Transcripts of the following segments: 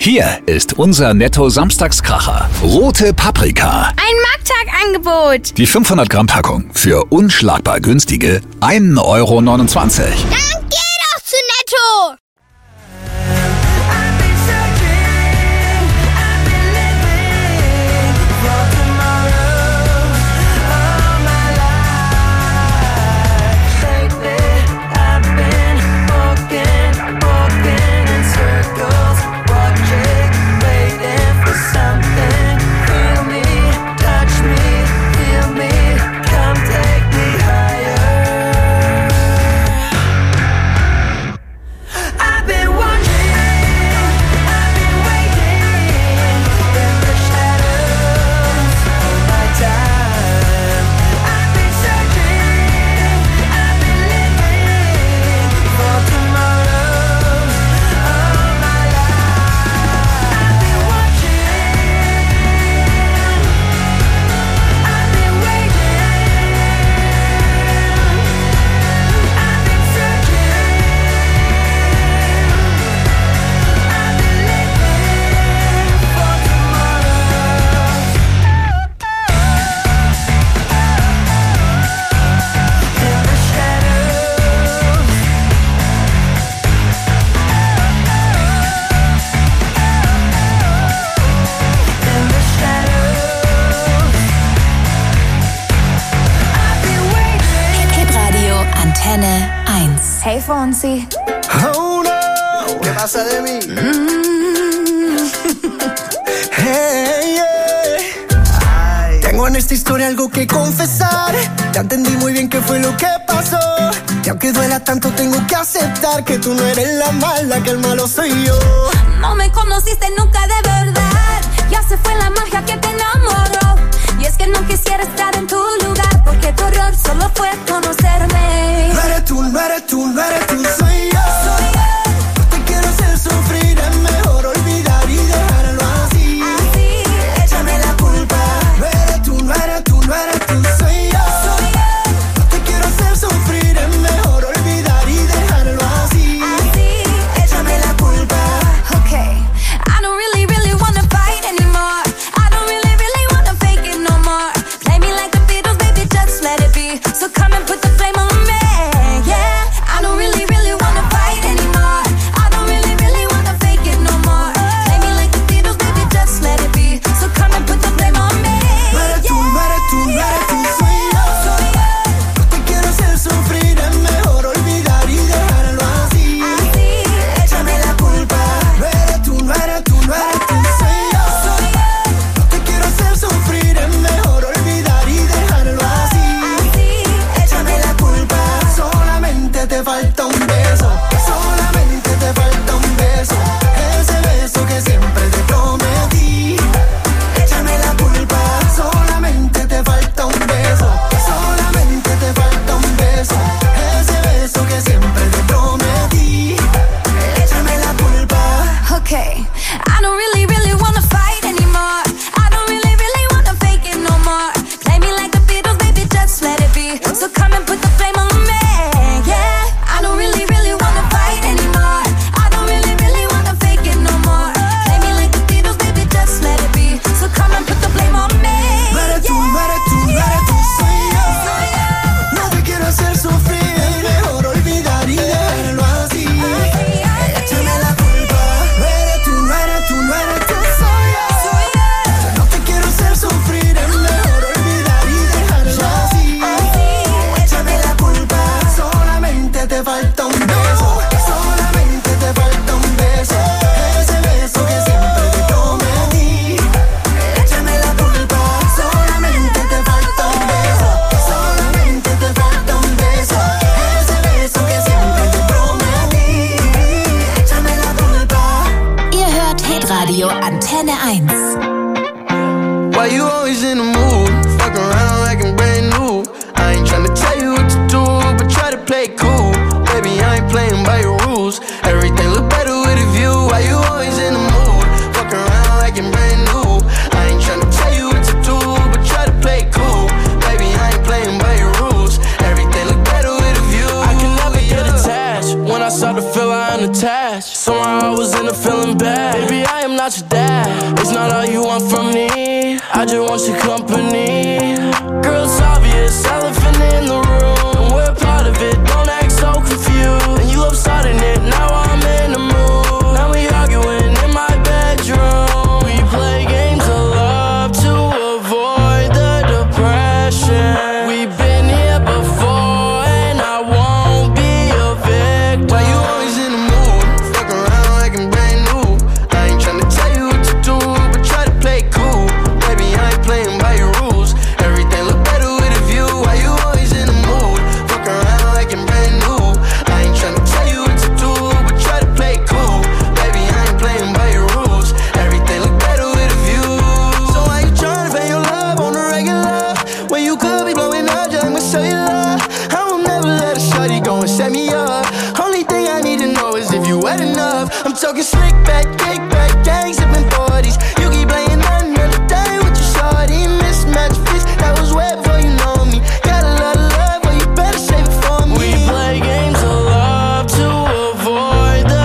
Hier ist unser Netto-Samstagskracher. Rote Paprika. Ein Markttagangebot. Die 500 Gramm Packung für unschlagbar günstige 1,29 Euro. Dann geh doch zu Netto. Hey, Fonsi. Oh no, ¿qué pasa de mí? Hey, yeah. Tengo en esta historia algo que confesar. Ya entendí muy bien qué fue lo que pasó. Y aunque duela tanto tengo que aceptar que tú no eres la mala, que el malo soy yo. No me conociste nunca de verdad. Ya se fue la magia que te enamoró. Y es que no quisiera estar en tu lugar, porque tu error solo fue conocerme. No eres tú, no eres tú, no eres tú, soy yo. No te quiero hacer sufrir, es mejor olvidar y dejarlo así. Échame la culpa. No eres tú, no eres tú, no eres tú, soy yo. No te quiero hacer sufrir, es mejor olvidar y dejarlo así. Échame la culpa. Okay, I don't really, really wanna fight anymore. I don't really, really wanna fake it no more. Play me like the Beatles, baby, just let it be. So come and put the flame on me. I don't really, really wanna fight anymore. I don't really, really wanna fake it no more. Play me like the Beatles, baby, just let it be. So come and put the blame on me. No eres tú, no eres tú, no eres tú, soy yo. No te quiero hacer sufrir, es mejor olvidar y dejarlo así. Échame la culpa. No eres tú, no eres tú, no eres tú, soy yo. No te quiero hacer sufrir, es mejor olvidar y dejarlo así. Échame la culpa. Solamente te falta un beso, solamente te falta un beso, ese beso que siempre te prometí. Échame la culpa. Solamente te falta un beso, solamente te falta un beso, ese beso que siempre te prometí. Échame la culpa. Okay, I don't really, really wanna fight anymore. I don't really, really wanna fake it no more. Play me like the Beatles, baby, just let it be. So come and put the flame on me. I don't really, really wanna fight anymore. I don't really, really wanna fake it no more. Play me like the Beatles, baby, just let it be. So come and put the flame on me. No eres tú, no eres tú, no eres tú, soy yo. No te quiero hacer sufrir, es mejor olvidar y dejarlo así. Échame la culpa. No eres tú, no eres tú, no eres tú, soy yo. No te quiero hacer sufrir, es mejor olvidar y dejarlo así. Échame la culpa. Solamente te falta un beso, solamente te falta un beso, ese beso que siempre te prometí. Échame la culpa. Solamente te falta un beso, solamente te falta un beso, ese beso que siempre te prometí. Échame la culpa. Ihr hört Hitradio Antenne 1. Why you always in the mood? Fuck around like I'm brand new. I ain't tryna tell you what to do, but try to play it cool. Baby, I ain't playing by your rules. Everything look better with a view. Why you always in the mood? Fuck around like I'm brand new. I ain't tryna tell you what to do, but try to play it cool. Baby, I ain't playing by your rules. Everything look better with a view. I can never get attached. When I start to feel I unattached, somehow I was in a feeling bad. Baby, I am not not your dad. It's not all you want from me, I just want your company. Girl, it's obvious, elephant in the room, and we're part of it, don't act so confused. And you love starting it, now I'm in the mood. Now we arguing in my bedroom. We play games of love to avoid the depression. We've been here before and I won't be a victim. Why you always in the mood? Fuck around like I'm brand new. I ain't tryna tell you what to do, but try to play cool. Baby, I ain't playing by your rules. Everything look better with a view. Why you always in the mood? Fuck around like I'm brand new. I ain't tryna tell you what to do, but try to play cool. Baby, I ain't playing by your rules. Everything look better with a view. So why you tryna pay your love on the regular when you could be blowing up just with cellular? I will never let a shawty go and set me up. Only thing I need to know is if you wet enough. I'm talking slick back, kick back, gang sipping 40s. You keep playing another day with your shawty. Mismatched fish, that was wet before you know me. Got a lot of love, but you better save it for me. We play games of love to avoid the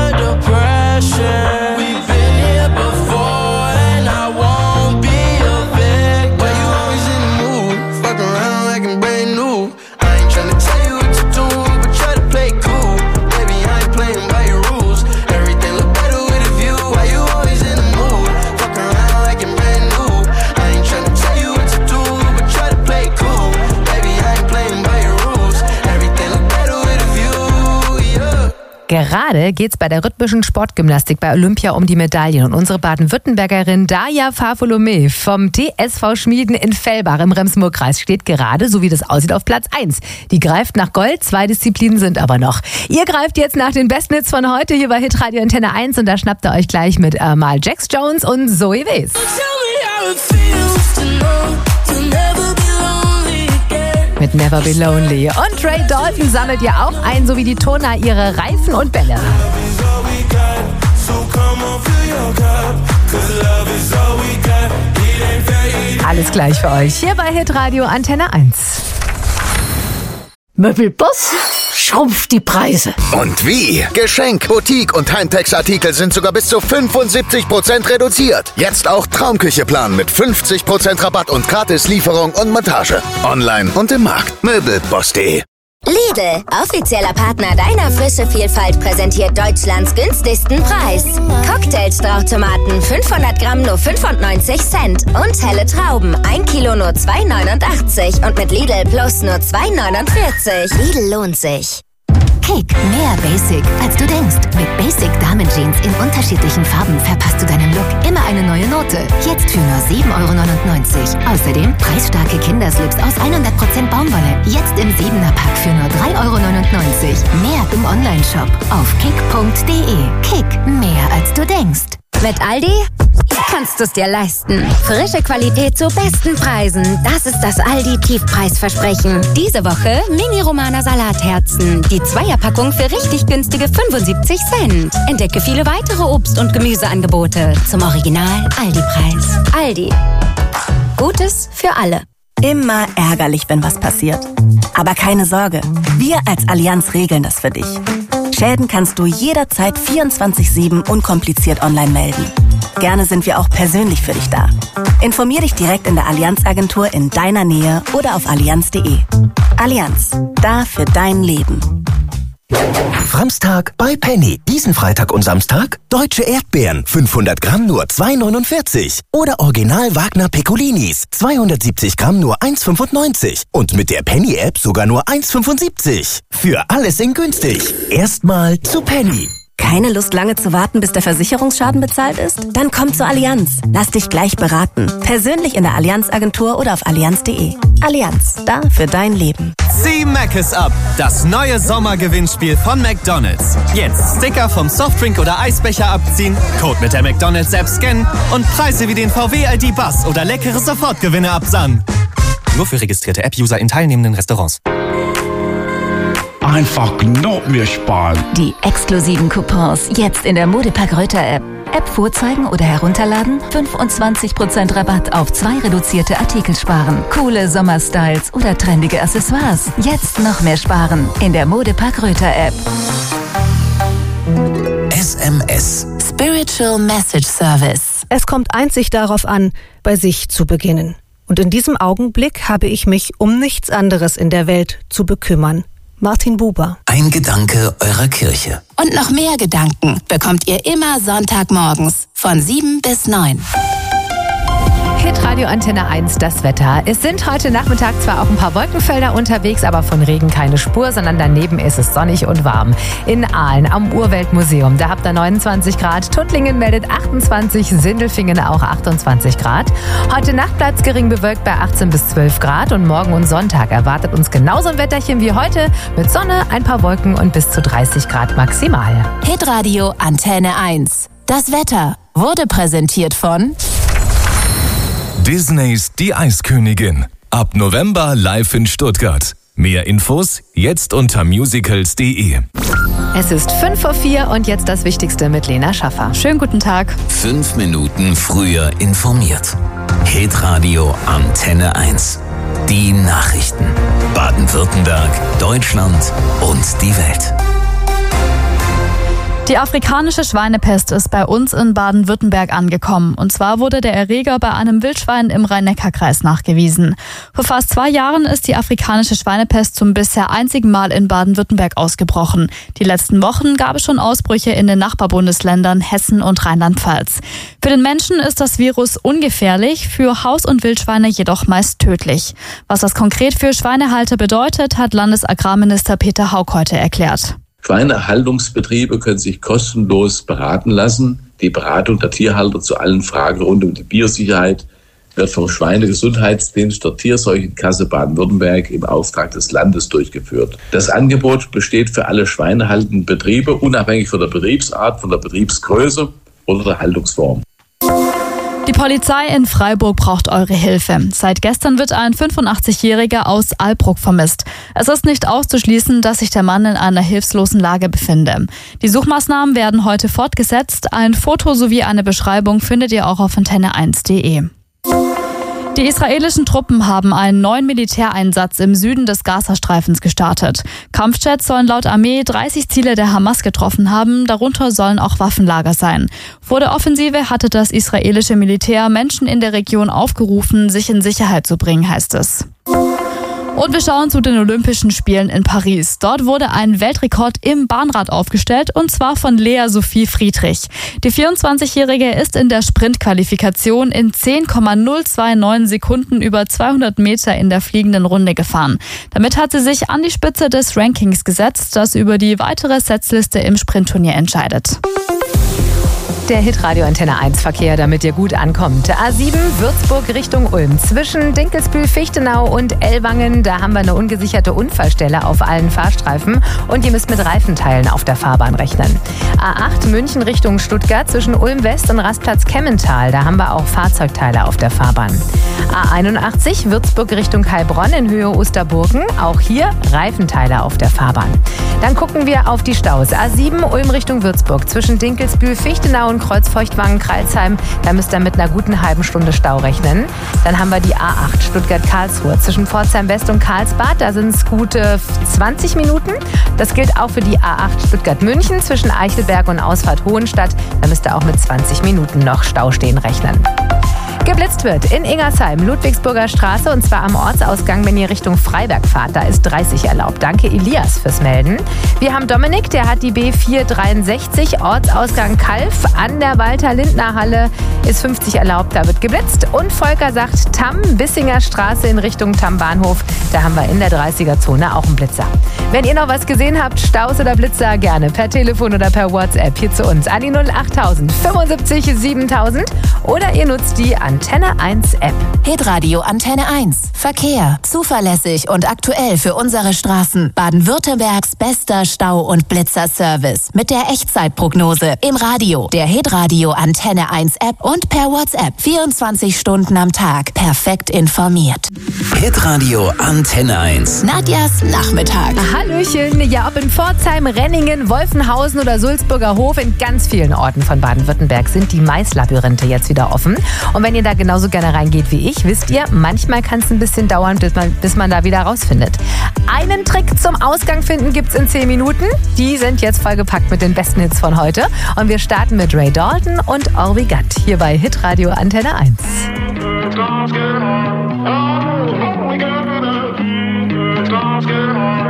depression. We've been here before and I won't be a victim. Why you always in the mood? Fuck around like I'm brand new. I ain't tryna tell you what to do, but try to play cool. Baby, I ain't playing by your rules. Everything look better with a view. Why you always in the mood? Fuck around like I'm brand new. I ain't tryna tell you what to do, but try to play cool. Baby, I ain't playing by your rules. Everything look better with a view, yeah. Gerade geht's bei der rhythmischen Sportgymnastik bei Olympia um die Medaillen. Und unsere Baden-Württembergerin Daja Farfolomé vom TSV Schmieden in Fellbach im Rems-Murr-Kreis steht gerade, so wie das aussieht, auf Platz 1. Die greift nach Gold, 2 Disziplinen sind aber noch. Ihr greift jetzt nach den besten Hits von heute hier bei Hitradio Antenne 1 und da schnappt ihr euch gleich mit mal Jax Jones und Zoe Wees. Mit Never Be Lonely. Und Ray Dalton sammelt ihr auch ein, so wie die Tona ihre Reifen und Bälle. Alles gleich für euch hier bei Hitradio Antenne 1. Möbelboss schrumpft die Preise. Und wie? Geschenk, Boutique und Heimtex-Artikel sind sogar bis zu 75% reduziert. Jetzt auch Traumküche planen mit 50% Rabatt und Gratis-Lieferung und Montage. Online und im Markt. Möbelboss.de. Lidl, offizieller Partner deiner Frischevielfalt, präsentiert Deutschlands günstigsten Preis. Cocktailstrauchtomaten 500 Gramm nur 95 Cent und helle Trauben 1 Kilo nur 2,89 und mit Lidl Plus nur 2,49. Lidl lohnt sich. Kick, mehr Basic, als du denkst. Mit Basic Damenjeans in unterschiedlichen Farben verpasst du deinem Look immer eine neue Note. Jetzt für nur 7,99 €. Außerdem preisstarke Kinderslips aus 100% Baumwolle. Jetzt im 7er-Pack für nur 3,99 €. Mehr im Onlineshop auf kick.de. Kick, mehr als du denkst. Mit Aldi kannst du es dir leisten. Frische Qualität zu besten Preisen. Das ist das Aldi-Tiefpreisversprechen. Diese Woche Mini-Romana Salatherzen. Die Zweierpackung für richtig günstige 75 Cent. Entdecke viele weitere Obst- und Gemüseangebote zum Original Aldi-Preis. Aldi. Gutes für alle. Immer ärgerlich, wenn was passiert. Aber keine Sorge, wir als Allianz regeln das für dich. Schäden kannst du jederzeit 24/7 unkompliziert online melden. Gerne sind wir auch persönlich für dich da. Informier dich direkt in der Allianz-Agentur in deiner Nähe oder auf allianz.de. Allianz, da für dein Leben. Framstag bei Penny. Diesen Freitag und Samstag deutsche Erdbeeren. 500 Gramm nur 2,49. Oder Original Wagner Piccolinis. 270 Gramm nur 1,95. Und mit der Penny-App sogar nur 1,75. Für alles in günstig. Erstmal zu Penny. Keine Lust, lange zu warten, bis der Versicherungsschaden bezahlt ist? Dann komm zur Allianz. Lass dich gleich beraten. Persönlich in der Allianz-Agentur oder auf allianz.de. Allianz, da für dein Leben. Zieh Mc's ab, das neue Sommergewinnspiel von McDonald's. Jetzt Sticker vom Softdrink oder Eisbecher abziehen, Code mit der McDonald's-App scannen und Preise wie den VW-ID-Bus oder leckere Sofortgewinne absahnen. Nur für registrierte App-User in teilnehmenden Restaurants. Einfach noch mehr sparen. Die exklusiven Coupons jetzt in der Modepark Röther App. App vorzeigen oder herunterladen, 25% Rabatt auf 2 reduzierte Artikel sparen. Coole Sommerstyles oder trendige Accessoires. Jetzt noch mehr sparen in der Modepark Röther App. SMS. Spiritual Message Service. Es kommt einzig darauf an, bei sich zu beginnen. Und in diesem Augenblick habe ich mich um nichts anderes in der Welt zu bekümmern. Martin Buber. Ein Gedanke eurer Kirche. Und noch mehr Gedanken bekommt ihr immer Sonntagmorgens von 7 bis 9. Hitradio Antenne 1, das Wetter. Es sind heute Nachmittag zwar auch ein paar Wolkenfelder unterwegs, aber von Regen keine Spur, sondern daneben ist es sonnig und warm. In Aalen am Urweltmuseum, da habt ihr 29 Grad. Tuttlingen meldet 28, Sindelfingen auch 28 Grad. Heute Nacht bleibt es gering bewölkt bei 18 bis 12 Grad und morgen und Sonntag erwartet uns genauso ein Wetterchen wie heute mit Sonne, ein paar Wolken und bis zu 30 Grad maximal. Hitradio Antenne 1. Das Wetter wurde präsentiert von Disneys Die Eiskönigin. Ab November live in Stuttgart. Mehr Infos jetzt unter musicals.de. Es ist 5:04 und jetzt das Wichtigste mit Lena Schaffer. Schönen guten Tag. 5 Minuten früher informiert. Hitradio Antenne 1. Die Nachrichten. Baden-Württemberg, Deutschland und die Welt. Die afrikanische Schweinepest ist bei uns in Baden-Württemberg angekommen. Und zwar wurde der Erreger bei einem Wildschwein im Rhein-Neckar-Kreis nachgewiesen. Vor fast 2 Jahren ist die afrikanische Schweinepest zum bisher einzigen Mal in Baden-Württemberg ausgebrochen. Die letzten Wochen gab es schon Ausbrüche in den Nachbarbundesländern Hessen und Rheinland-Pfalz. Für den Menschen ist das Virus ungefährlich, für Haus- und Wildschweine jedoch meist tödlich. Was das konkret für Schweinehalter bedeutet, hat Landesagrarminister Peter Hauck heute erklärt. Schweinehaltungsbetriebe können sich kostenlos beraten lassen. Die Beratung der Tierhalter zu allen Fragen rund um die Biosicherheit wird vom Schweinegesundheitsdienst der Tierseuchenkasse Baden-Württemberg im Auftrag des Landes durchgeführt. Das Angebot besteht für alle schweinehaltenden Betriebe, unabhängig von der Betriebsart, von der Betriebsgröße oder der Haltungsform. Die Polizei in Freiburg braucht eure Hilfe. Seit gestern wird ein 85-Jähriger aus Alpbruck vermisst. Es ist nicht auszuschließen, dass sich der Mann in einer hilflosen Lage befinde. Die Suchmaßnahmen werden heute fortgesetzt. Ein Foto sowie eine Beschreibung findet ihr auch auf antenne1.de. Die israelischen Truppen haben einen neuen Militäreinsatz im Süden des Gazastreifens gestartet. Kampfjets sollen laut Armee 30 Ziele der Hamas getroffen haben, darunter sollen auch Waffenlager sein. Vor der Offensive hatte das israelische Militär Menschen in der Region aufgerufen, sich in Sicherheit zu bringen, heißt es. Und wir schauen zu den Olympischen Spielen in Paris. Dort wurde ein Weltrekord im Bahnrad aufgestellt, und zwar von Lea Sophie Friedrich. Die 24-Jährige ist in der Sprintqualifikation in 10,029 Sekunden über 200 Meter in der fliegenden Runde gefahren. Damit hat sie sich an die Spitze des Rankings gesetzt, das über die weitere Setzliste im Sprintturnier entscheidet. Der Hitradio Antenne 1 Verkehr, damit ihr gut ankommt. A7 Würzburg Richtung Ulm. Zwischen Dinkelsbühl-Fichtenau und Ellwangen, da haben wir eine ungesicherte Unfallstelle auf allen Fahrstreifen und ihr müsst mit Reifenteilen auf der Fahrbahn rechnen. A8 München Richtung Stuttgart zwischen Ulm West und Rastplatz Kemmental, da haben wir auch Fahrzeugteile auf der Fahrbahn. A81 Würzburg Richtung Heilbronn in Höhe Osterburgen, auch hier Reifenteile auf der Fahrbahn. Dann gucken wir auf die Staus. A7 Ulm Richtung Würzburg zwischen Dinkelsbühl-Fichtenau und Kreuzfeuchtwangen-Kreilsheim, da müsst ihr mit einer guten halben Stunde Stau rechnen. Dann haben wir die A8 Stuttgart-Karlsruhe zwischen Pforzheim West und Karlsbad, da sind es gute 20 Minuten. Das gilt auch für die A8 Stuttgart-München zwischen Eichelberg und Ausfahrt Hohenstadt, da müsst ihr auch mit 20 Minuten noch Stau stehen rechnen. Geblitzt wird in Ingersheim, Ludwigsburger Straße, und zwar am Ortsausgang, wenn ihr Richtung Freiberg fahrt. Da ist 30 erlaubt. Danke Elias fürs Melden. Wir haben Dominik, der hat die B463, Ortsausgang Kalf an der Walter-Lindner-Halle, ist 50 erlaubt, da wird geblitzt. Und Volker sagt Tamm, Bissinger Straße in Richtung Tamm-Bahnhof, da haben wir in der 30er-Zone auch einen Blitzer. Wenn ihr noch was gesehen habt, Staus oder Blitzer, gerne per Telefon oder per WhatsApp hier zu uns an die 08000 75 7000 oder ihr nutzt die Antenne 1 App. Hitradio Antenne 1. Verkehr. Zuverlässig und aktuell für unsere Straßen. Baden-Württembergs bester Stau- und Blitzer-Service. Mit der Echtzeitprognose. Im Radio. Der Hitradio Antenne 1 App und per WhatsApp. 24 Stunden am Tag. Perfekt informiert. Hitradio Antenne 1. Nadjas Nachmittag. Hallöchen. Ja, ob in Pforzheim, Renningen, Wolfenhausen oder Sulzburger Hof, in ganz vielen Orten von Baden-Württemberg sind die Maislabyrinthe jetzt wieder offen. Und wenn ihr ihr da genauso gerne reingeht wie ich, wisst ihr, manchmal kann es ein bisschen dauern, bis man da wieder rausfindet. Einen Trick zum Ausgang finden gibt's in 10 Minuten. Die sind jetzt vollgepackt mit den besten Hits von heute. Und wir starten mit Ray Dalton und All We Got hier bei Hitradio Antenne 1. Let's get on.